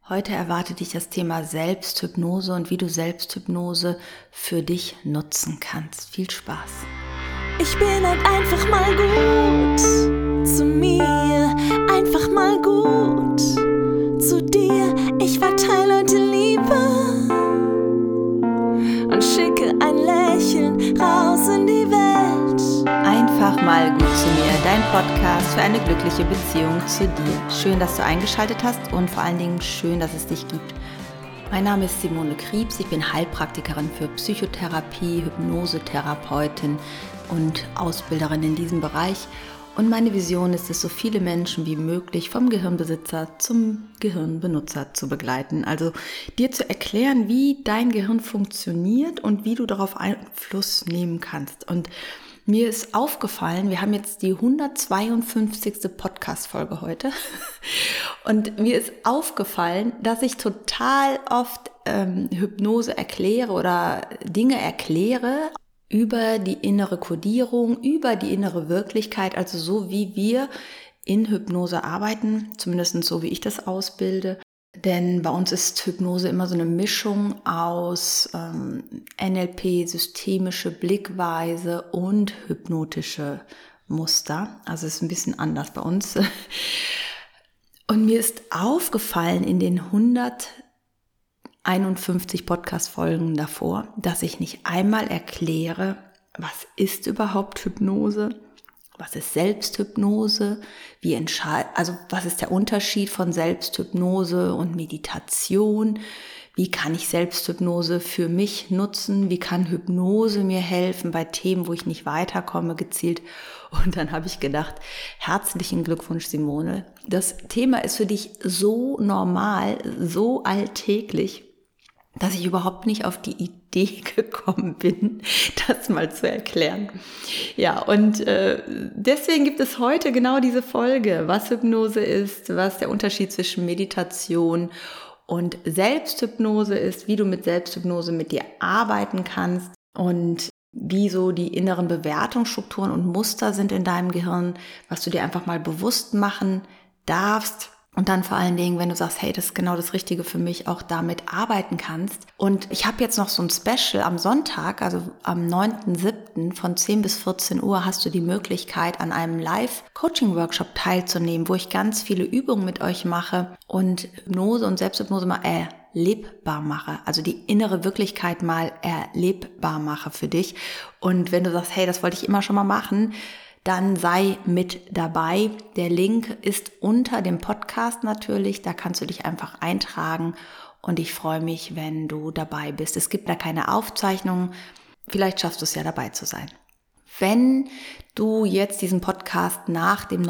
Heute erwartet dich das Thema Selbsthypnose und wie du Selbsthypnose für dich nutzen kannst. Viel Spaß! Ich bin halt einfach mal gut zu mir, einfach mal gut zu dir. Ich verteile heute Liebe und schicke ein Lächeln raus in die Welt. Einfach mal gut zu mir, dein Podcast für eine glückliche Beziehung zu dir. Schön, dass du eingeschaltet hast und vor allen Dingen schön, dass es dich gibt. Mein Name ist Simone Kriebs, ich bin Heilpraktikerin für Psychotherapie, Hypnosetherapeutin und Ausbilderin in diesem Bereich. Und meine Vision ist es, so viele Menschen wie möglich vom Gehirnbesitzer zum Gehirnbenutzer zu begleiten. Also dir zu erklären, wie dein Gehirn funktioniert und wie du darauf Einfluss nehmen kannst. Und mir ist aufgefallen, wir haben jetzt die 152. Podcast-Folge heute und mir ist aufgefallen, dass ich total oft Hypnose erkläre oder Dinge erkläre über die innere Kodierung, über die innere Wirklichkeit, also so wie wir in Hypnose arbeiten, zumindest so wie ich das ausbilde. Denn bei uns ist Hypnose immer so eine Mischung aus NLP, systemische Blickweise und hypnotische Muster. Also es ist ein bisschen anders bei uns. Und mir ist aufgefallen in den 151 Podcast-Folgen davor, dass ich nicht einmal erkläre, was ist überhaupt Hypnose? Was ist Selbsthypnose? Was ist der Unterschied von Selbsthypnose und Meditation? Wie kann ich Selbsthypnose für mich nutzen? Wie kann Hypnose mir helfen bei Themen, wo ich nicht weiterkomme, gezielt? Und dann habe ich gedacht, herzlichen Glückwunsch, Simone. Das Thema ist für dich so normal, so alltäglich, dass ich überhaupt nicht auf die Idee gekommen bin, das mal zu erklären. Ja, und deswegen gibt es heute genau diese Folge, was Hypnose ist, was der Unterschied zwischen Meditation und Selbsthypnose ist, wie du mit Selbsthypnose mit dir arbeiten kannst und wie so die inneren Bewertungsstrukturen und Muster sind in deinem Gehirn, was du dir einfach mal bewusst machen darfst. Und dann vor allen Dingen, wenn du sagst, hey, das ist genau das Richtige für mich, auch damit arbeiten kannst. Und ich habe jetzt noch so ein Special am Sonntag, also am 9.7. von 10 bis 14 Uhr hast du die Möglichkeit, an einem Live-Coaching-Workshop teilzunehmen, wo ich ganz viele Übungen mit euch mache und Hypnose und Selbsthypnose mal erlebbar mache, also die innere Wirklichkeit mal erlebbar mache für dich. Und wenn du sagst, hey, das wollte ich immer schon mal machen, dann sei mit dabei. Der Link ist unter dem Podcast natürlich, da kannst du dich einfach eintragen und ich freue mich, wenn du dabei bist. Es gibt da keine Aufzeichnung, vielleicht schaffst du es ja dabei zu sein. Wenn du jetzt diesen Podcast nach dem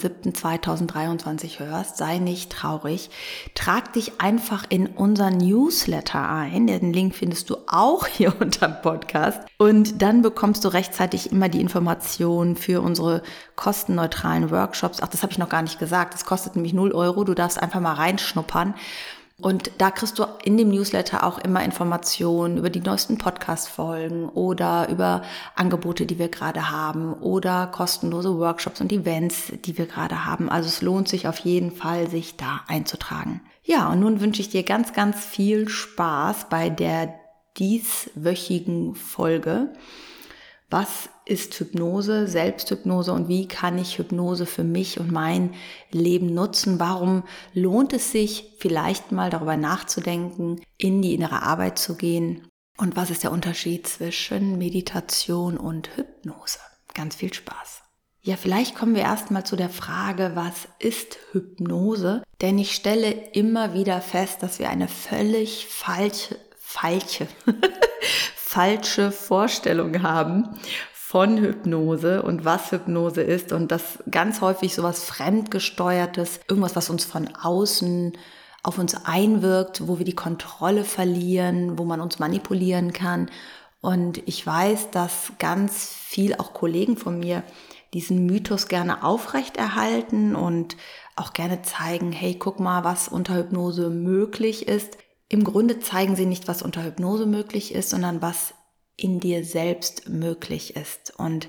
9.7.2023 hörst, sei nicht traurig. Trag dich einfach in unseren Newsletter ein. Den Link findest du auch hier unter dem Podcast. Und dann bekommst du rechtzeitig immer die Informationen für unsere kostenneutralen Workshops. Ach, das habe ich noch gar nicht gesagt. Das kostet nämlich 0 Euro. Du darfst einfach mal reinschnuppern. Und da kriegst du in dem Newsletter auch immer Informationen über die neuesten Podcast-Folgen oder über Angebote, die wir gerade haben oder kostenlose Workshops und Events, die wir gerade haben. Also es lohnt sich auf jeden Fall, sich da einzutragen. Ja, und nun wünsche ich dir ganz, ganz viel Spaß bei der dieswöchigen Folge. Was ist Hypnose, Selbsthypnose und wie kann ich Hypnose für mich und mein Leben nutzen? Warum lohnt es sich, vielleicht mal darüber nachzudenken, in die innere Arbeit zu gehen? Und was ist der Unterschied zwischen Meditation und Hypnose? Ganz viel Spaß. Ja, vielleicht kommen wir erstmal zu der Frage, was ist Hypnose? Denn ich stelle immer wieder fest, dass wir eine völlig falsche Vorstellung haben von Hypnose und was Hypnose ist und das ganz häufig sowas Fremdgesteuertes, irgendwas, was uns von außen auf uns einwirkt, wo wir die Kontrolle verlieren, wo man uns manipulieren kann. Und ich weiß, dass ganz viel auch Kollegen von mir diesen Mythos gerne aufrechterhalten und auch gerne zeigen, hey, guck mal, was unter Hypnose möglich ist. Im Grunde zeigen sie nicht, was unter Hypnose möglich ist, sondern was in dir selbst möglich ist. Und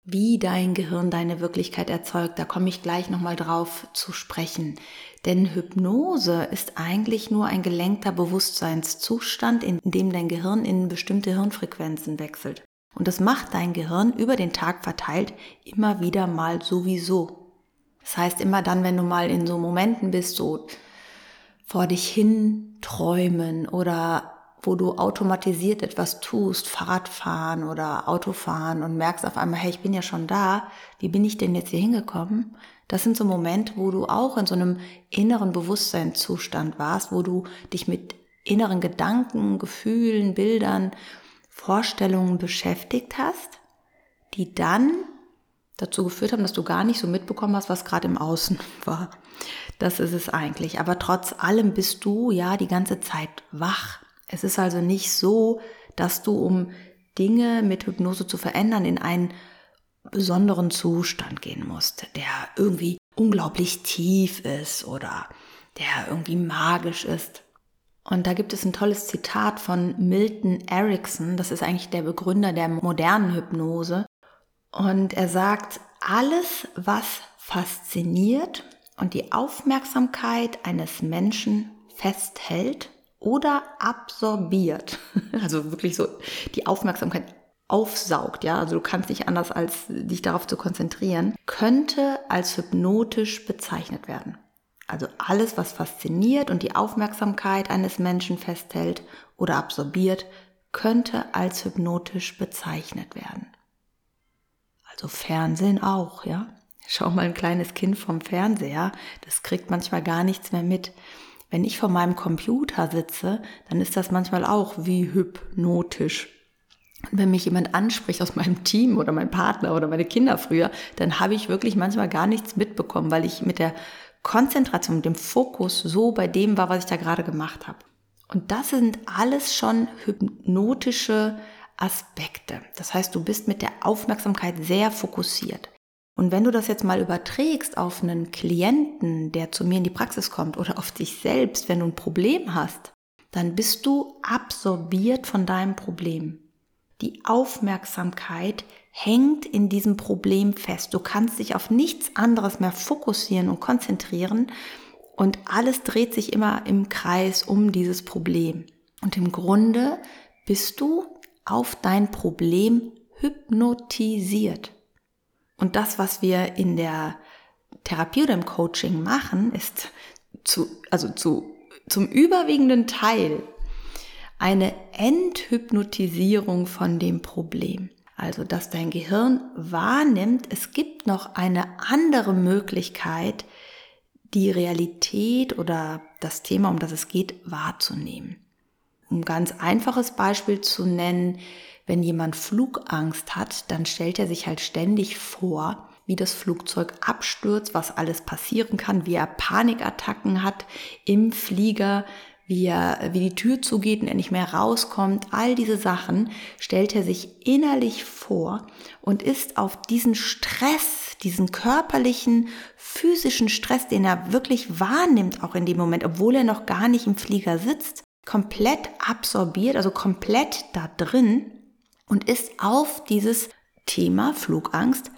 wie dein Gehirn deine Wirklichkeit erzeugt. Da komme ich gleich nochmal drauf zu sprechen. Denn Hypnose ist eigentlich nur ein gelenkter Bewusstseinszustand, in dem dein Gehirn in bestimmte Hirnfrequenzen wechselt. Und das macht dein Gehirn über den Tag verteilt immer wieder mal sowieso. Das heißt, immer dann, wenn du mal in so Momenten bist, so vor dich hin träumen oder wo du automatisiert etwas tust, Fahrradfahren oder Autofahren und merkst auf einmal, hey, ich bin ja schon da, wie bin ich denn jetzt hier hingekommen? Das sind so Momente, wo du auch in so einem inneren Bewusstseinszustand warst, wo du dich mit inneren Gedanken, Gefühlen, Bildern, Vorstellungen beschäftigt hast, die dann dazu geführt haben, dass du gar nicht so mitbekommen hast, was gerade im Außen war. Das ist es eigentlich. Aber trotz allem bist du ja die ganze Zeit wach. Es ist also nicht so, dass du, um Dinge mit Hypnose zu verändern, in einen besonderen Zustand gehen musst, der irgendwie unglaublich tief ist oder der irgendwie magisch ist. Und da gibt es ein tolles Zitat von Milton Erickson, das ist eigentlich der Begründer der modernen Hypnose. Und er sagt, alles, was fasziniert und die Aufmerksamkeit eines Menschen festhält oder absorbiert, also wirklich so die Aufmerksamkeit aufsaugt, ja, also du kannst nicht anders, als dich darauf zu konzentrieren, könnte als hypnotisch bezeichnet werden. Also alles, was fasziniert und die Aufmerksamkeit eines Menschen festhält oder absorbiert, könnte als hypnotisch bezeichnet werden. Also Fernsehen auch, ja. Schau mal ein kleines Kind vom Fernseher, das kriegt manchmal gar nichts mehr mit. Wenn ich vor meinem Computer sitze, dann ist das manchmal auch wie hypnotisch. Und wenn mich jemand anspricht aus meinem Team oder mein Partner oder meine Kinder früher, dann habe ich wirklich manchmal gar nichts mitbekommen, weil ich mit der Konzentration, mit dem Fokus so bei dem war, was ich da gerade gemacht habe. Und das sind alles schon hypnotische Aspekte. Das heißt, du bist mit der Aufmerksamkeit sehr fokussiert. Und wenn du das jetzt mal überträgst auf einen Klienten, der zu mir in die Praxis kommt oder auf dich selbst, wenn du ein Problem hast, dann bist du absorbiert von deinem Problem. Die Aufmerksamkeit hängt in diesem Problem fest. Du kannst dich auf nichts anderes mehr fokussieren und konzentrieren und alles dreht sich immer im Kreis um dieses Problem. Und im Grunde bist du auf dein Problem hypnotisiert. Und das, was wir in der Therapie oder im Coaching machen, ist zum überwiegenden Teil eine Enthypnotisierung von dem Problem. Also, dass dein Gehirn wahrnimmt, es gibt noch eine andere Möglichkeit, die Realität oder das Thema, um das es geht, wahrzunehmen. Um ein ganz einfaches Beispiel zu nennen, wenn jemand Flugangst hat, dann stellt er sich halt ständig vor, wie das Flugzeug abstürzt, was alles passieren kann, wie er Panikattacken hat im Flieger, wie die Tür zugeht und er nicht mehr rauskommt. All diese Sachen stellt er sich innerlich vor und ist auf diesen Stress, diesen körperlichen, physischen Stress, den er wirklich wahrnimmt, auch in dem Moment, obwohl er noch gar nicht im Flieger sitzt, komplett absorbiert, also komplett da drin und ist auf dieses Thema Flugangst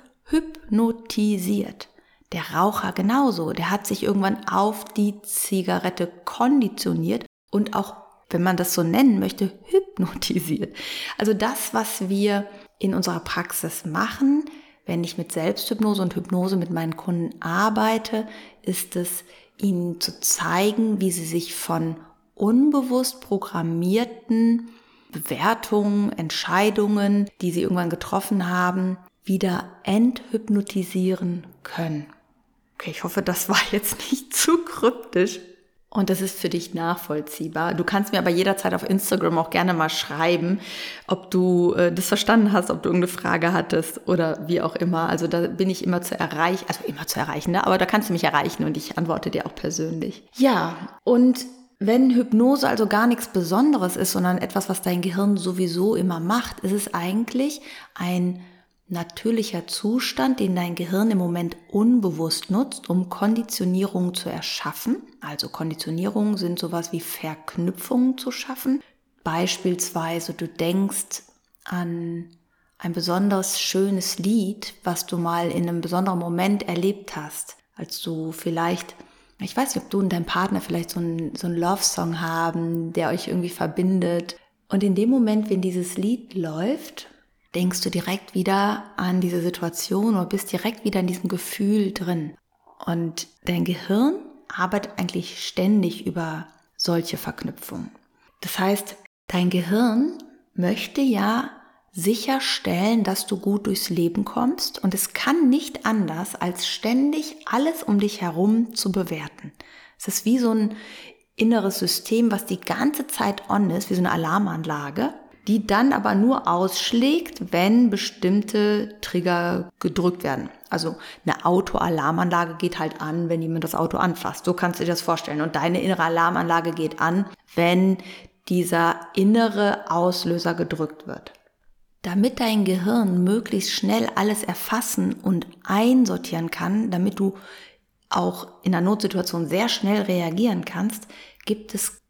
hypnotisiert. Der Raucher genauso, der hat sich irgendwann auf die Zigarette konditioniert und auch, wenn man das so nennen möchte, hypnotisiert. Also das, was wir in unserer Praxis machen, wenn ich mit Selbsthypnose und Hypnose mit meinen Kunden arbeite, ist es, ihnen zu zeigen, wie sie sich von unbewusst programmierten Bewertungen, Entscheidungen, die sie irgendwann getroffen haben, wieder enthypnotisieren können. Okay, ich hoffe, das war jetzt nicht zu kryptisch und das ist für dich nachvollziehbar. Du kannst mir aber jederzeit auf Instagram auch gerne mal schreiben, ob du das verstanden hast, ob du irgendeine Frage hattest oder wie auch immer. Also da bin ich immer zu erreichen, ne? Aber da kannst du mich erreichen und ich antworte dir auch persönlich. Ja, und wenn Hypnose also gar nichts Besonderes ist, sondern etwas, was dein Gehirn sowieso immer macht, ist es eigentlich ein natürlicher Zustand, den dein Gehirn im Moment unbewusst nutzt, um Konditionierungen zu erschaffen. Also Konditionierungen sind sowas wie Verknüpfungen zu schaffen. Beispielsweise du denkst an ein besonders schönes Lied, was du mal in einem besonderen Moment erlebt hast, als du vielleicht, ich weiß nicht, ob du und dein Partner vielleicht so einen Love-Song haben, der euch irgendwie verbindet. Und in dem Moment, wenn dieses Lied läuft, denkst du direkt wieder an diese Situation oder bist direkt wieder in diesem Gefühl drin. Und dein Gehirn arbeitet eigentlich ständig über solche Verknüpfungen. Das heißt, dein Gehirn möchte ja sicherstellen, dass du gut durchs Leben kommst, und es kann nicht anders, als ständig alles um dich herum zu bewerten. Es ist wie so ein inneres System, was die ganze Zeit on ist, wie so eine Alarmanlage, die dann aber nur ausschlägt, wenn bestimmte Trigger gedrückt werden. Also eine Autoalarmanlage geht halt an, wenn jemand das Auto anfasst. So kannst du dir das vorstellen. Und deine innere Alarmanlage geht an, wenn dieser innere Auslöser gedrückt wird. Damit dein Gehirn möglichst schnell alles erfassen und einsortieren kann, damit du auch in einer Notsituation sehr schnell reagieren kannst, gibt es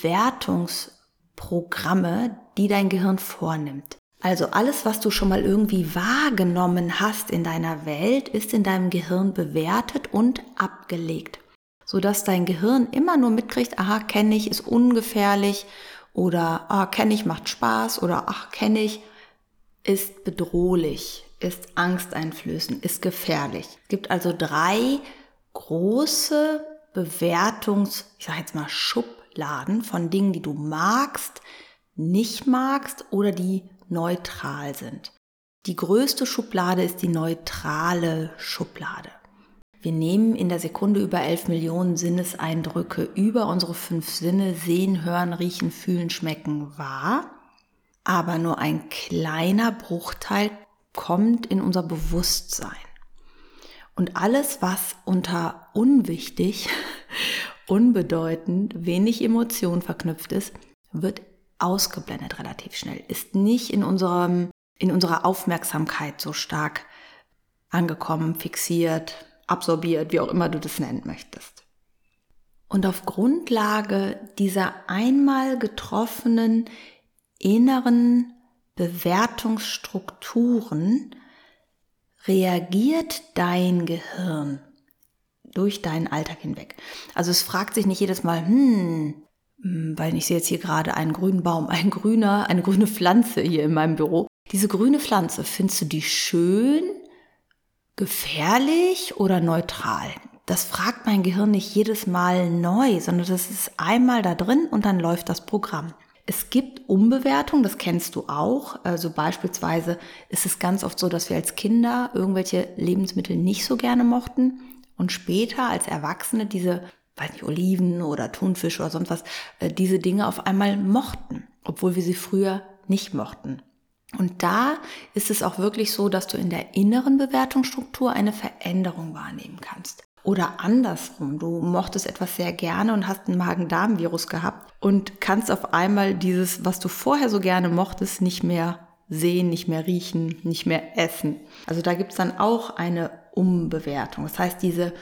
Bewertungsprogramme, die dein Gehirn vornimmt. Also alles, was du schon mal irgendwie wahrgenommen hast in deiner Welt, ist in deinem Gehirn bewertet und abgelegt, sodass dein Gehirn immer nur mitkriegt, aha, kenne ich, ist ungefährlich, oder kenne ich, macht Spaß, oder ach, kenne ich, ist bedrohlich, ist angsteinflößend, ist gefährlich. Es gibt also 3 große ich sage jetzt mal Schubladen von Dingen, die du magst, nicht magst oder die neutral sind. Die größte Schublade ist die neutrale Schublade. Wir nehmen in der Sekunde über 11 Millionen Sinneseindrücke über unsere 5 Sinne, sehen, hören, riechen, fühlen, schmecken, wahr. Aber nur ein kleiner Bruchteil kommt in unser Bewusstsein. Und alles, was unter unwichtig, unbedeutend, wenig Emotion verknüpft ist, wird ausgeblendet relativ schnell, ist nicht in unserer Aufmerksamkeit so stark angekommen, fixiert, absorbiert, wie auch immer du das nennen möchtest. Und auf Grundlage dieser einmal getroffenen inneren Bewertungsstrukturen reagiert dein Gehirn durch deinen Alltag hinweg. Also es fragt sich nicht jedes Mal, weil ich sehe jetzt hier gerade einen grünen Baum, eine grüne Pflanze hier in meinem Büro. Diese grüne Pflanze, findest du die schön, gefährlich oder neutral? Das fragt mein Gehirn nicht jedes Mal neu, sondern das ist einmal da drin und dann läuft das Programm. Es gibt Umbewertung, das kennst du auch. Also beispielsweise ist es ganz oft so, dass wir als Kinder irgendwelche Lebensmittel nicht so gerne mochten und später als Erwachsene diese, Oliven oder Thunfisch oder sonst was, diese Dinge auf einmal mochten, obwohl wir sie früher nicht mochten. Und da ist es auch wirklich so, dass du in der inneren Bewertungsstruktur eine Veränderung wahrnehmen kannst. Oder andersrum, du mochtest etwas sehr gerne und hast ein Magen-Darm-Virus gehabt und kannst auf einmal dieses, was du vorher so gerne mochtest, nicht mehr sehen, nicht mehr riechen, nicht mehr essen. Also da gibt es dann auch eine Umbewertung. Das heißt, diese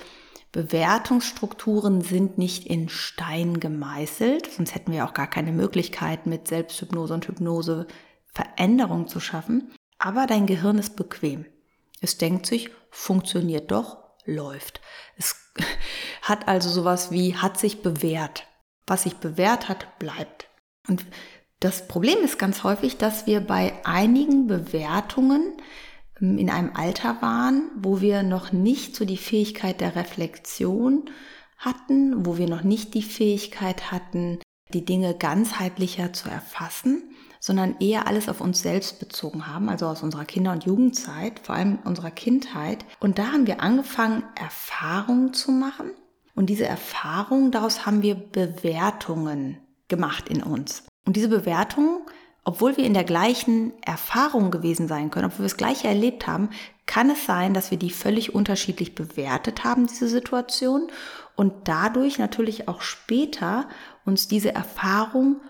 Bewertungsstrukturen sind nicht in Stein gemeißelt, sonst hätten wir auch gar keine Möglichkeit, mit Selbsthypnose und Hypnose Veränderung zu schaffen. Aber dein Gehirn ist bequem. Es denkt sich, funktioniert doch, läuft. Es hat also sowas wie, hat sich bewährt. Was sich bewährt hat, bleibt. Und das Problem ist ganz häufig, dass wir bei einigen Bewertungen in einem Alter waren, wo wir noch nicht so die Fähigkeit der Reflexion hatten, wo wir noch nicht die Fähigkeit hatten, die Dinge ganzheitlicher zu erfassen, sondern eher alles auf uns selbst bezogen haben, also aus unserer Kinder- und Jugendzeit, vor allem unserer Kindheit. Und da haben wir angefangen, Erfahrungen zu machen. Und diese Erfahrungen, daraus haben wir Bewertungen gemacht in uns. Und diese Bewertungen, obwohl wir in der gleichen Erfahrung gewesen sein können, obwohl wir das Gleiche erlebt haben, kann es sein, dass wir die völlig unterschiedlich bewertet haben, diese Situation, und dadurch natürlich auch später uns diese Erfahrung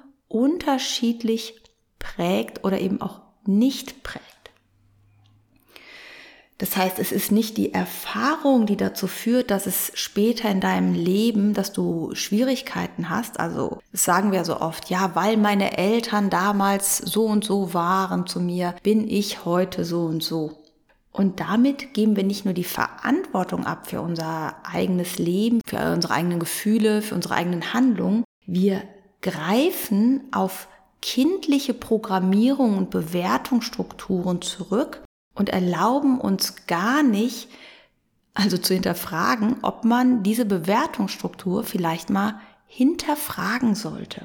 unterschiedlich prägt oder eben auch nicht prägt. Das heißt, es ist nicht die Erfahrung, die dazu führt, dass es später in deinem Leben, dass du Schwierigkeiten hast. Also das sagen wir so oft, ja, weil meine Eltern damals so und so waren zu mir, bin ich heute so und so. Und damit geben wir nicht nur die Verantwortung ab für unser eigenes Leben, für unsere eigenen Gefühle, für unsere eigenen Handlungen. Wir greifen auf kindliche Programmierung und Bewertungsstrukturen zurück und erlauben uns gar nicht, also zu hinterfragen, ob man diese Bewertungsstruktur vielleicht mal hinterfragen sollte.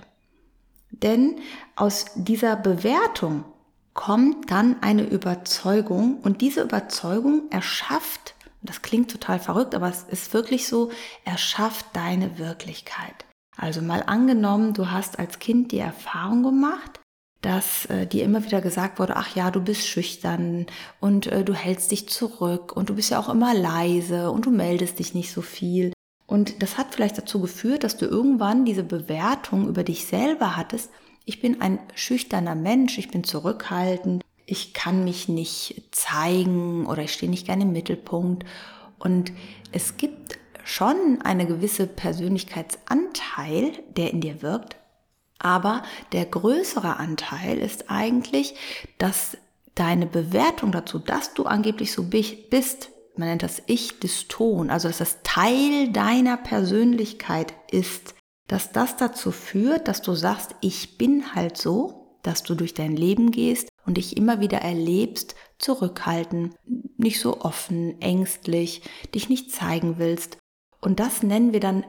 Denn aus dieser Bewertung kommt dann eine Überzeugung und diese Überzeugung erschafft, das klingt total verrückt, aber es ist wirklich so, erschafft deine Wirklichkeit. Also mal angenommen, du hast als Kind die Erfahrung gemacht, dass dir immer wieder gesagt wurde, ach ja, du bist schüchtern und du hältst dich zurück und du bist ja auch immer leise und du meldest dich nicht so viel. Und das hat vielleicht dazu geführt, dass du irgendwann diese Bewertung über dich selber hattest, ich bin ein schüchterner Mensch, ich bin zurückhaltend, ich kann mich nicht zeigen oder ich stehe nicht gerne im Mittelpunkt. Und es gibt schon eine gewisse Persönlichkeitsanteil, der in dir wirkt, aber der größere Anteil ist eigentlich, dass deine Bewertung dazu, dass du angeblich so bist, man nennt das Ich-Dyston, also dass das Teil deiner Persönlichkeit ist, dass das dazu führt, dass du sagst, ich bin halt so, dass du durch dein Leben gehst und dich immer wieder erlebst, zurückhaltend, nicht so offen, ängstlich, dich nicht zeigen willst. Und das nennen wir dann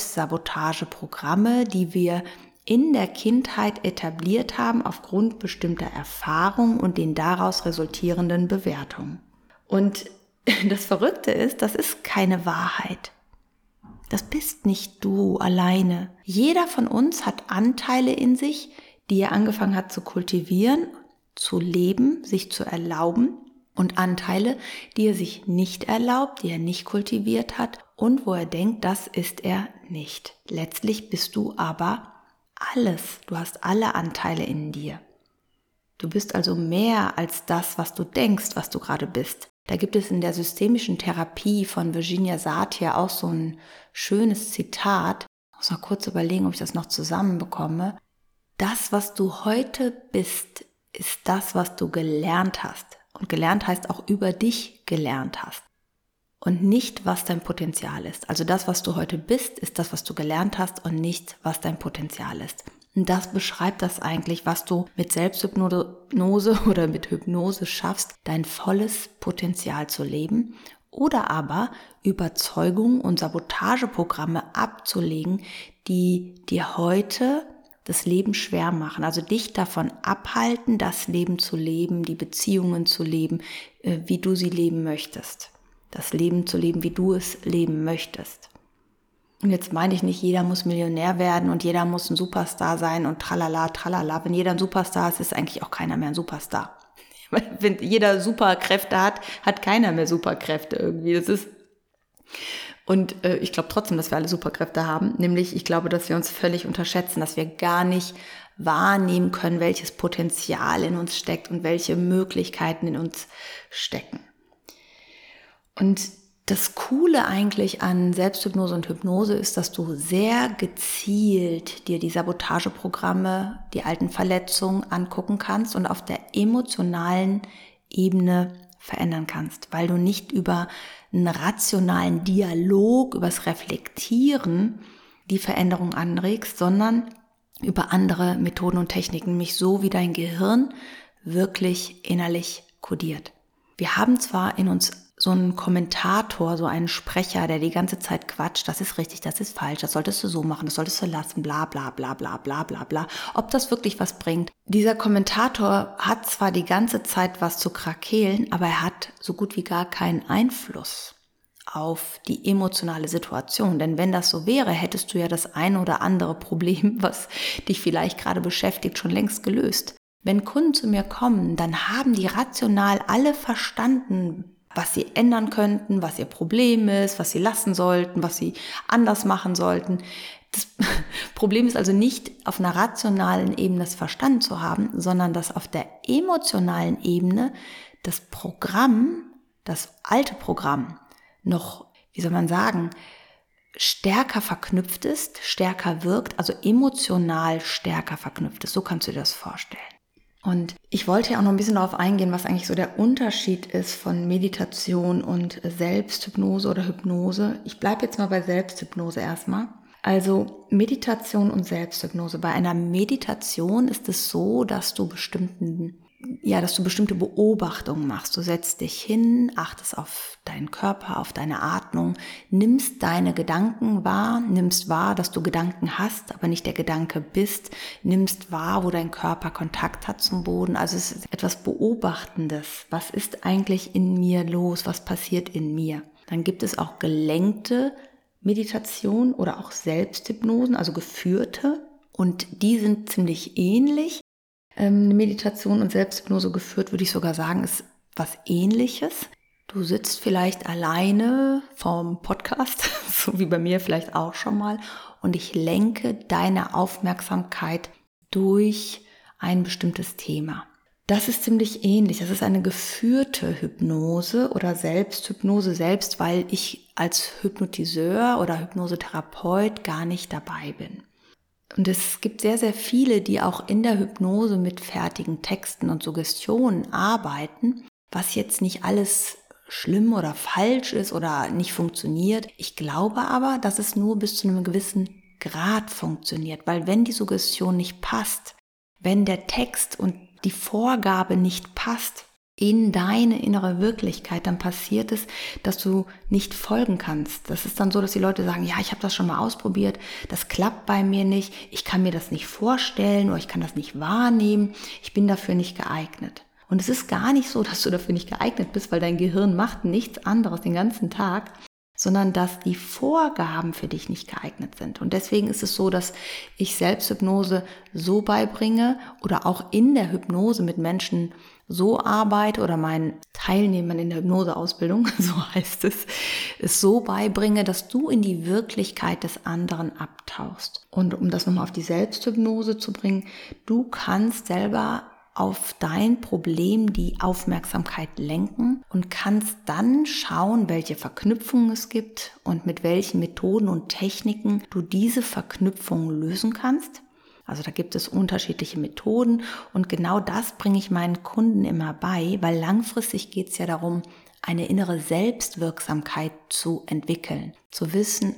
Selbstsabotageprogramme, die wir in der Kindheit etabliert haben aufgrund bestimmter Erfahrungen und den daraus resultierenden Bewertungen. Und das Verrückte ist, das ist keine Wahrheit. Das bist nicht du alleine. Jeder von uns hat Anteile in sich, die er angefangen hat zu kultivieren, zu leben, sich zu erlauben und Anteile, die er sich nicht erlaubt, die er nicht kultiviert hat und wo er denkt, das ist er nicht. Letztlich bist du aber alles. Du hast alle Anteile in dir. Du bist also mehr als das, was du denkst, was du gerade bist. Da gibt es in der systemischen Therapie von Virginia Satir auch so ein schönes Zitat. Ich muss mal kurz überlegen, ob ich das noch zusammenbekomme. Das, was du heute bist, ist das, was du gelernt hast. Und gelernt heißt auch über dich gelernt hast. Und nicht, was dein Potenzial ist. Also das, was du heute bist, ist das, was du gelernt hast und nicht, was dein Potenzial ist. Und das beschreibt das eigentlich, was du mit Selbsthypnose oder mit Hypnose schaffst, dein volles Potenzial zu leben oder aber Überzeugungen und Sabotageprogramme abzulegen, die dir heute das Leben schwer machen, also dich davon abhalten, das Leben zu leben, die Beziehungen zu leben, wie du sie leben möchtest. Das Leben zu leben, wie du es leben möchtest. Und jetzt meine ich nicht, jeder muss Millionär werden und jeder muss ein Superstar sein und tralala, tralala. Wenn jeder ein Superstar ist, ist eigentlich auch keiner mehr ein Superstar. Wenn jeder Superkräfte hat, hat keiner mehr Superkräfte irgendwie. Das ist und ich glaube trotzdem, dass wir alle Superkräfte haben. Nämlich, ich glaube, dass wir uns völlig unterschätzen, dass wir gar nicht wahrnehmen können, welches Potenzial in uns steckt und welche Möglichkeiten in uns stecken. Und das Coole eigentlich an Selbsthypnose und Hypnose ist, dass du sehr gezielt dir die Sabotageprogramme, die alten Verletzungen angucken kannst und auf der emotionalen Ebene verändern kannst, weil du nicht über einen rationalen Dialog, übers Reflektieren die Veränderung anregst, sondern über andere Methoden und Techniken, nämlich so, wie dein Gehirn wirklich innerlich kodiert. Wir haben zwar in uns so einen Kommentator, so einen Sprecher, der die ganze Zeit quatscht, das ist richtig, das ist falsch, das solltest du so machen, das solltest du lassen, bla bla bla bla bla bla bla. Ob das wirklich was bringt? Dieser Kommentator hat zwar die ganze Zeit was zu krakeelen, aber er hat so gut wie gar keinen Einfluss auf die emotionale Situation. Denn wenn das so wäre, hättest du ja das ein oder andere Problem, was dich vielleicht gerade beschäftigt, schon längst gelöst. Wenn Kunden zu mir kommen, dann haben die rational alle verstanden, was sie ändern könnten, was ihr Problem ist, was sie lassen sollten, was sie anders machen sollten. Das Problem ist also nicht auf einer rationalen Ebene das verstanden zu haben, sondern dass auf der emotionalen Ebene das Programm, das alte Programm noch, wie soll man sagen, stärker verknüpft ist, stärker wirkt, also emotional stärker verknüpft ist. So kannst du dir das vorstellen. Und ich wollte ja auch noch ein bisschen darauf eingehen, was eigentlich so der Unterschied ist von Meditation und Selbsthypnose oder Hypnose. Ich bleibe jetzt mal bei Selbsthypnose erstmal. Also Meditation und Selbsthypnose. Bei einer Meditation ist es so, dass du bestimmte Beobachtungen machst. Du setzt dich hin, achtest auf deinen Körper, auf deine Atmung, nimmst deine Gedanken wahr, nimmst wahr, dass du Gedanken hast, aber nicht der Gedanke bist, nimmst wahr, wo dein Körper Kontakt hat zum Boden. Also es ist etwas Beobachtendes. Was ist eigentlich in mir los? Was passiert in mir? Dann gibt es auch gelenkte Meditation oder auch Selbsthypnosen, also geführte, und die sind ziemlich ähnlich. Eine Meditation und Selbsthypnose geführt, würde ich sogar sagen, ist was Ähnliches. Du sitzt vielleicht alleine vorm Podcast, so wie bei mir vielleicht auch schon mal, und ich lenke deine Aufmerksamkeit durch ein bestimmtes Thema. Das ist ziemlich ähnlich. Das ist eine geführte Hypnose oder Selbsthypnose selbst, weil ich als Hypnotiseur oder Hypnosetherapeut gar nicht dabei bin. Und es gibt sehr, sehr viele, die auch in der Hypnose mit fertigen Texten und Suggestionen arbeiten, was jetzt nicht alles schlimm oder falsch ist oder nicht funktioniert. Ich glaube aber, dass es nur bis zu einem gewissen Grad funktioniert, weil wenn die Suggestion nicht passt, wenn der Text und die Vorgabe nicht passt in deine innere Wirklichkeit, dann passiert es, dass du nicht folgen kannst. Das ist dann so, dass die Leute sagen, ja, ich habe das schon mal ausprobiert, das klappt bei mir nicht, ich kann mir das nicht vorstellen oder ich kann das nicht wahrnehmen, ich bin dafür nicht geeignet. Und es ist gar nicht so, dass du dafür nicht geeignet bist, weil dein Gehirn macht nichts anderes den ganzen Tag, sondern dass die Vorgaben für dich nicht geeignet sind. Und deswegen ist es so, dass ich Selbsthypnose so beibringe oder auch in der Hypnose mit Menschen so arbeite oder meinen Teilnehmern in der Hypnoseausbildung, so heißt es so beibringe, dass du in die Wirklichkeit des anderen abtauchst. Und um das nochmal auf die Selbsthypnose zu bringen, du kannst selber auf dein Problem die Aufmerksamkeit lenken und kannst dann schauen, welche Verknüpfungen es gibt und mit welchen Methoden und Techniken du diese Verknüpfungen lösen kannst. Also da gibt es unterschiedliche Methoden und genau das bringe ich meinen Kunden immer bei, weil langfristig geht es ja darum, eine innere Selbstwirksamkeit zu entwickeln. Zu wissen,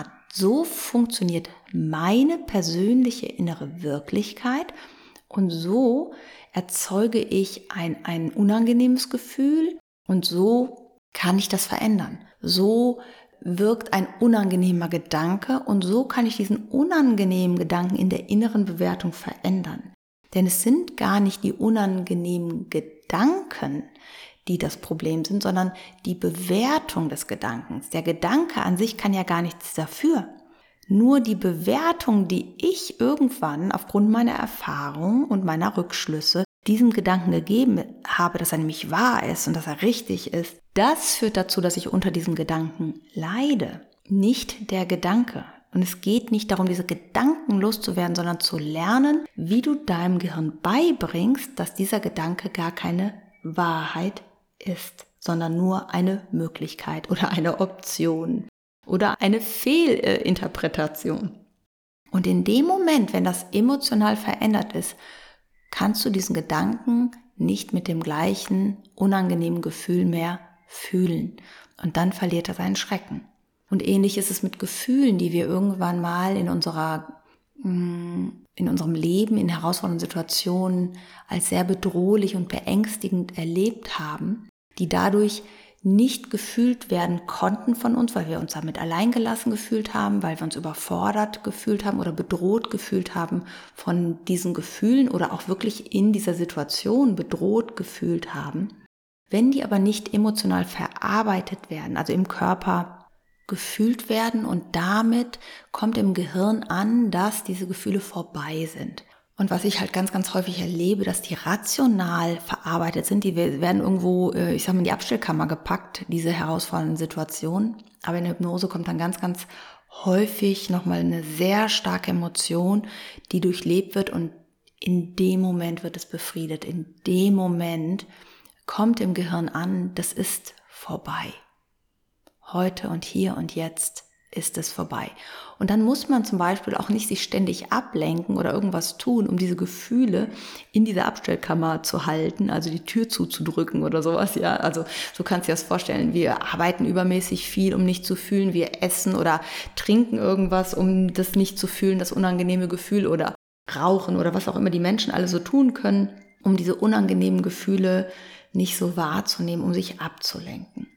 so funktioniert meine persönliche innere Wirklichkeit und so erzeuge ich ein unangenehmes Gefühl und so kann ich das verändern. So wirkt ein unangenehmer Gedanke und so kann ich diesen unangenehmen Gedanken in der inneren Bewertung verändern. Denn es sind gar nicht die unangenehmen Gedanken, die das Problem sind, sondern die Bewertung des Gedankens. Der Gedanke an sich kann ja gar nichts dafür. Nur die Bewertung, die ich irgendwann aufgrund meiner Erfahrung und meiner Rückschlüsse diesem Gedanken gegeben habe, dass er nämlich wahr ist und dass er richtig ist, das führt dazu, dass ich unter diesem Gedanken leide, nicht der Gedanke. Und es geht nicht darum, diese Gedanken loszuwerden, sondern zu lernen, wie du deinem Gehirn beibringst, dass dieser Gedanke gar keine Wahrheit ist, sondern nur eine Möglichkeit oder eine Option oder eine Fehlinterpretation. Und in dem Moment, wenn das emotional verändert ist, kannst du diesen Gedanken nicht mit dem gleichen unangenehmen Gefühl mehr fühlen. Und dann verliert er seinen Schrecken. Und ähnlich ist es mit Gefühlen, die wir irgendwann mal in unserem Leben, in herausfordernden Situationen als sehr bedrohlich und beängstigend erlebt haben, die dadurch nicht gefühlt werden konnten von uns, weil wir uns damit alleingelassen gefühlt haben, weil wir uns überfordert gefühlt haben oder bedroht gefühlt haben von diesen Gefühlen oder auch wirklich in dieser Situation bedroht gefühlt haben. Wenn die aber nicht emotional verarbeitet werden, also im Körper gefühlt werden und damit kommt im Gehirn an, dass diese Gefühle vorbei sind. Und was ich halt ganz, ganz häufig erlebe, dass die rational verarbeitet sind, die werden irgendwo, in die Abstellkammer gepackt, diese herausfordernden Situationen. Aber in der Hypnose kommt dann ganz, ganz häufig nochmal eine sehr starke Emotion, die durchlebt wird und in dem Moment wird es befriedet. In dem Moment kommt im Gehirn an, das ist vorbei. Heute und hier und jetzt ist es vorbei. Und dann muss man zum Beispiel auch nicht sich ständig ablenken oder irgendwas tun, um diese Gefühle in dieser Abstellkammer zu halten, also die Tür zuzudrücken oder sowas. Ja, also so kannst du dir das vorstellen. Wir arbeiten übermäßig viel, um nicht zu fühlen. Wir essen oder trinken irgendwas, um das nicht zu fühlen, das unangenehme Gefühl, oder rauchen oder was auch immer die Menschen alle so tun können, um diese unangenehmen Gefühle nicht so wahrzunehmen, um sich abzulenken.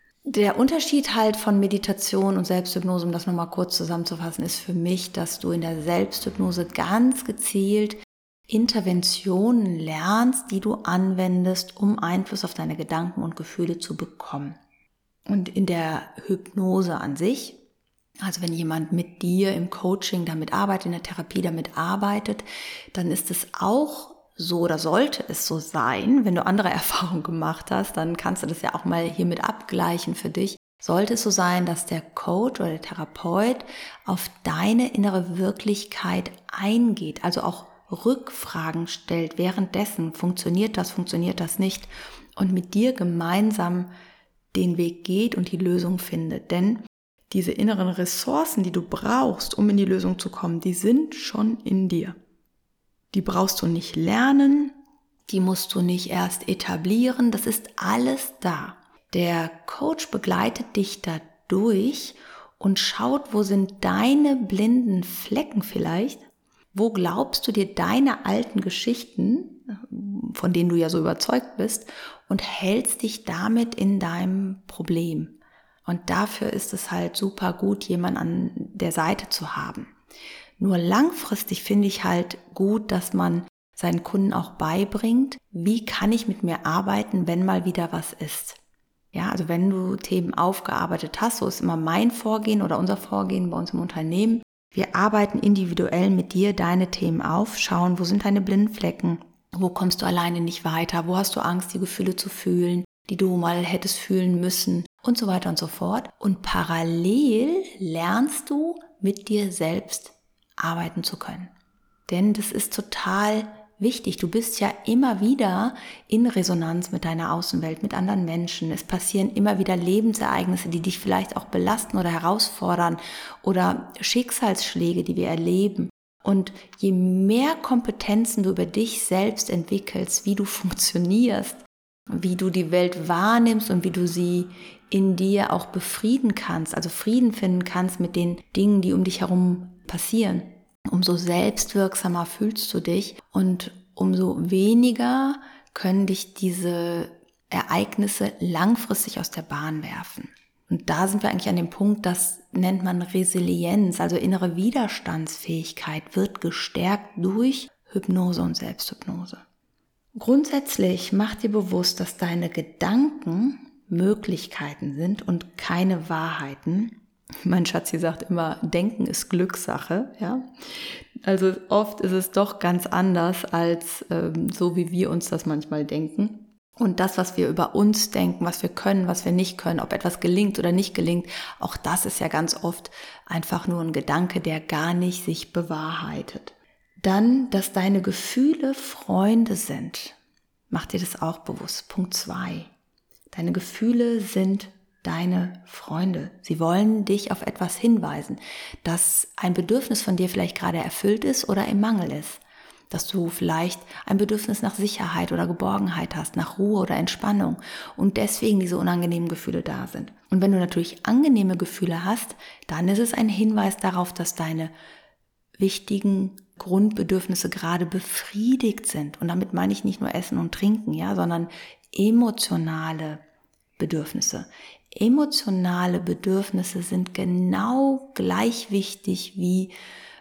Der Unterschied halt von Meditation und Selbsthypnose, um das nochmal kurz zusammenzufassen, ist für mich, dass du in der Selbsthypnose ganz gezielt Interventionen lernst, die du anwendest, um Einfluss auf deine Gedanken und Gefühle zu bekommen. Und in der Hypnose an sich, also wenn jemand mit dir im Coaching damit arbeitet, in der Therapie damit arbeitet, dann ist es auch so oder sollte es so sein, wenn du andere Erfahrungen gemacht hast, dann kannst du das ja auch mal hiermit abgleichen für dich. Sollte es so sein, dass der Coach oder der Therapeut auf deine innere Wirklichkeit eingeht, also auch Rückfragen stellt währenddessen, funktioniert das nicht, und mit dir gemeinsam den Weg geht und die Lösung findet. Denn diese inneren Ressourcen, die du brauchst, um in die Lösung zu kommen, die sind schon in dir. Die brauchst du nicht lernen, die musst du nicht erst etablieren, das ist alles da. Der Coach begleitet dich da durch und schaut, wo sind deine blinden Flecken vielleicht, wo glaubst du dir deine alten Geschichten, von denen du ja so überzeugt bist, und hältst dich damit in deinem Problem. Und dafür ist es halt super gut, jemanden an der Seite zu haben. Nur langfristig finde ich halt gut, dass man seinen Kunden auch beibringt, wie kann ich mit mir arbeiten, wenn mal wieder was ist. Ja, also wenn du Themen aufgearbeitet hast, so ist immer mein Vorgehen oder unser Vorgehen bei uns im Unternehmen. Wir arbeiten individuell mit dir deine Themen auf, schauen, wo sind deine blinden Flecken, wo kommst du alleine nicht weiter, wo hast du Angst, die Gefühle zu fühlen, die du mal hättest fühlen müssen und so weiter und so fort. Und parallel lernst du mit dir selbst arbeiten zu können. Denn das ist total wichtig. Du bist ja immer wieder in Resonanz mit deiner Außenwelt, mit anderen Menschen. Es passieren immer wieder Lebensereignisse, die dich vielleicht auch belasten oder herausfordern, oder Schicksalsschläge, die wir erleben. Und je mehr Kompetenzen du über dich selbst entwickelst, wie du funktionierst, wie du die Welt wahrnimmst und wie du sie in dir auch befrieden kannst, also Frieden finden kannst mit den Dingen, die um dich herum passieren, umso selbstwirksamer fühlst du dich und umso weniger können dich diese Ereignisse langfristig aus der Bahn werfen. Und da sind wir eigentlich an dem Punkt, das nennt man Resilienz, also innere Widerstandsfähigkeit wird gestärkt durch Hypnose und Selbsthypnose. Grundsätzlich mach dir bewusst, dass deine Gedanken Möglichkeiten sind und keine Wahrheiten. Mein Schatzi sagt immer, Denken ist Glückssache. Ja? Also oft ist es doch ganz anders als so, wie wir uns das manchmal denken. Und das, was wir über uns denken, was wir können, was wir nicht können, ob etwas gelingt oder nicht gelingt, auch das ist ja ganz oft einfach nur ein Gedanke, der gar nicht sich bewahrheitet. Dann, dass deine Gefühle Freunde sind. Mach dir das auch bewusst. Punkt 2. Deine Gefühle sind deine Freunde. Sie wollen dich auf etwas hinweisen, dass ein Bedürfnis von dir vielleicht gerade erfüllt ist oder im Mangel ist. Dass du vielleicht ein Bedürfnis nach Sicherheit oder Geborgenheit hast, nach Ruhe oder Entspannung und deswegen diese unangenehmen Gefühle da sind. Und wenn du natürlich angenehme Gefühle hast, dann ist es ein Hinweis darauf, dass deine wichtigen Grundbedürfnisse gerade befriedigt sind. Und damit meine ich nicht nur Essen und Trinken, ja, sondern emotionale Bedürfnisse. Emotionale Bedürfnisse sind genau gleich wichtig wie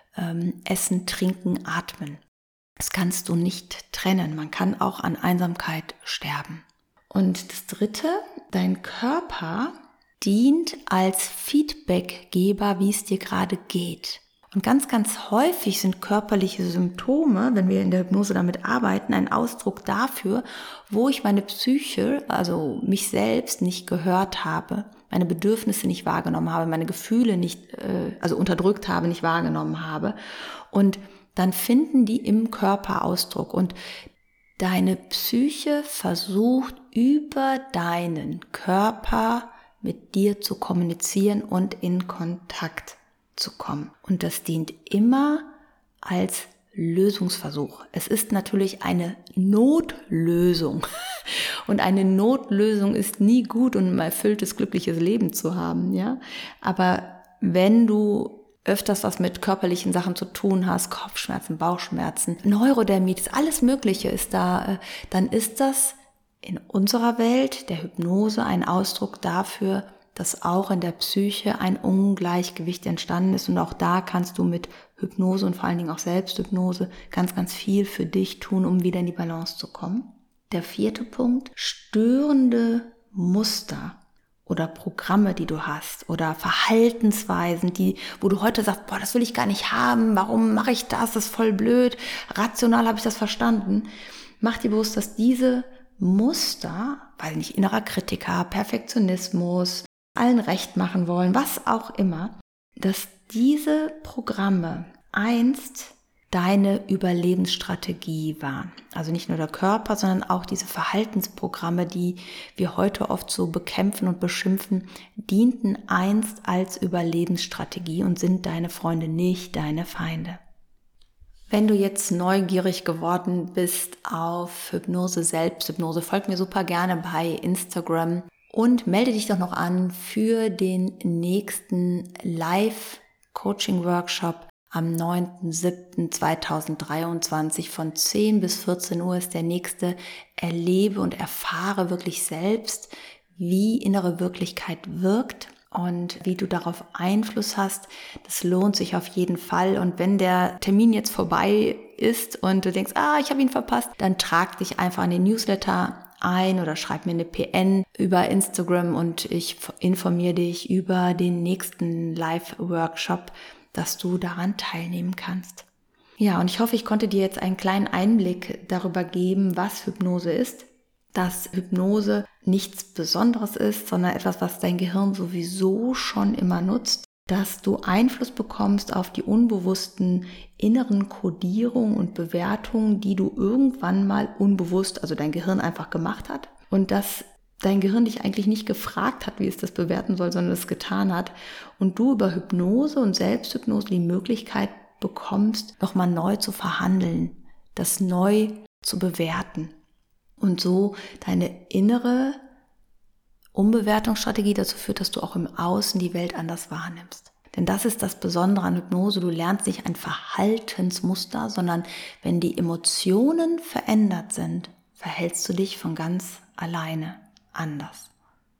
Essen, Trinken, Atmen. Das kannst du nicht trennen. Man kann auch an Einsamkeit sterben. Und das 3, dein Körper dient als Feedbackgeber, wie es dir gerade geht. Und ganz, ganz häufig sind körperliche Symptome, wenn wir in der Hypnose damit arbeiten, ein Ausdruck dafür, wo ich meine Psyche, also mich selbst, nicht gehört habe, meine Bedürfnisse nicht wahrgenommen habe, meine Gefühle nicht, also unterdrückt habe, nicht wahrgenommen habe. Und dann finden die im Körper Ausdruck. Und Deine Psyche versucht über deinen Körper mit dir zu kommunizieren und in Kontakt zu kommen. Und das dient immer als Lösungsversuch. Es ist natürlich eine Notlösung. Und eine Notlösung ist nie gut, um ein erfülltes, glückliches Leben zu haben, ja. Aber wenn du öfters was mit körperlichen Sachen zu tun hast, Kopfschmerzen, Bauchschmerzen, Neurodermitis, alles Mögliche ist da, dann ist das in unserer Welt der Hypnose ein Ausdruck dafür, dass auch in der Psyche ein Ungleichgewicht entstanden ist. Und auch da kannst du mit Hypnose und vor allen Dingen auch Selbsthypnose ganz, ganz viel für dich tun, um wieder in die Balance zu kommen. Der 4. Punkt, störende Muster oder Programme, die du hast oder Verhaltensweisen, wo du heute sagst, das will ich gar nicht haben, warum mache ich das, das ist voll blöd, rational habe ich das verstanden. Mach dir bewusst, dass diese Muster, weil nicht innerer Kritiker, Perfektionismus, allen recht machen wollen, was auch immer, dass diese Programme einst deine Überlebensstrategie waren. Also nicht nur der Körper, sondern auch diese Verhaltensprogramme, die wir heute oft so bekämpfen und beschimpfen, dienten einst als Überlebensstrategie und sind deine Freunde, nicht deine Feinde. Wenn du jetzt neugierig geworden bist auf Hypnose, Selbsthypnose, folg mir super gerne bei Instagram und melde dich doch noch an für den nächsten Live-Coaching-Workshop. Am 9.7.2023 von 10 bis 14 Uhr ist der nächste. Erlebe und erfahre wirklich selbst, wie innere Wirklichkeit wirkt und wie du darauf Einfluss hast. Das lohnt sich auf jeden Fall. Und wenn der Termin jetzt vorbei ist und du denkst, ich habe ihn verpasst, dann trag dich einfach an den Newsletter ein oder schreib mir eine PN über Instagram und ich informiere dich über den nächsten Live-Workshop, dass du daran teilnehmen kannst. Ja, und ich hoffe, ich konnte dir jetzt einen kleinen Einblick darüber geben, was Hypnose ist. Dass Hypnose nichts Besonderes ist, sondern etwas, was dein Gehirn sowieso schon immer nutzt. Dass du Einfluss bekommst auf die unbewussten inneren Kodierungen und Bewertungen, die du irgendwann mal unbewusst, also dein Gehirn einfach gemacht hat. Und dass dein Gehirn dich eigentlich nicht gefragt hat, wie es das bewerten soll, sondern es getan hat. Und du über Hypnose und Selbsthypnose die Möglichkeit bekommst, nochmal neu zu verhandeln, das neu zu bewerten. Und so deine innere Umbewertungsstrategie dazu führt, dass du auch im Außen die Welt anders wahrnimmst. Denn das ist das Besondere an Hypnose. Du lernst nicht ein Verhaltensmuster, sondern wenn die Emotionen verändert sind, verhältst du dich von ganz alleine anders.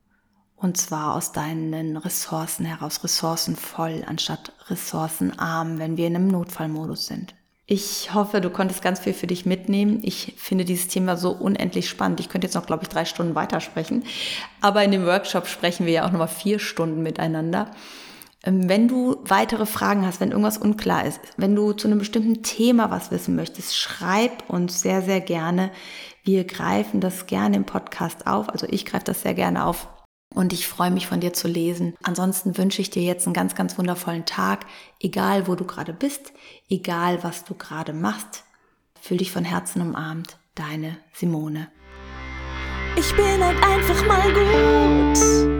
Und zwar aus deinen Ressourcen heraus, ressourcenvoll anstatt ressourcenarm, wenn wir in einem Notfallmodus sind. Ich hoffe, du konntest ganz viel für dich mitnehmen. Ich finde dieses Thema so unendlich spannend. Ich könnte jetzt noch, 3 Stunden weitersprechen. Aber in dem Workshop sprechen wir ja auch nochmal 4 Stunden miteinander. Wenn du weitere Fragen hast, wenn irgendwas unklar ist, wenn du zu einem bestimmten Thema was wissen möchtest, schreib uns sehr, sehr gerne. Wir greifen das gerne im Podcast auf. Also ich greife das sehr gerne auf. Und ich freue mich, von dir zu lesen. Ansonsten wünsche ich dir jetzt einen ganz, ganz wundervollen Tag. Egal, wo du gerade bist, egal, was du gerade machst. Fühl dich von Herzen umarmt. Deine Simone. Ich bin halt einfach mal gut.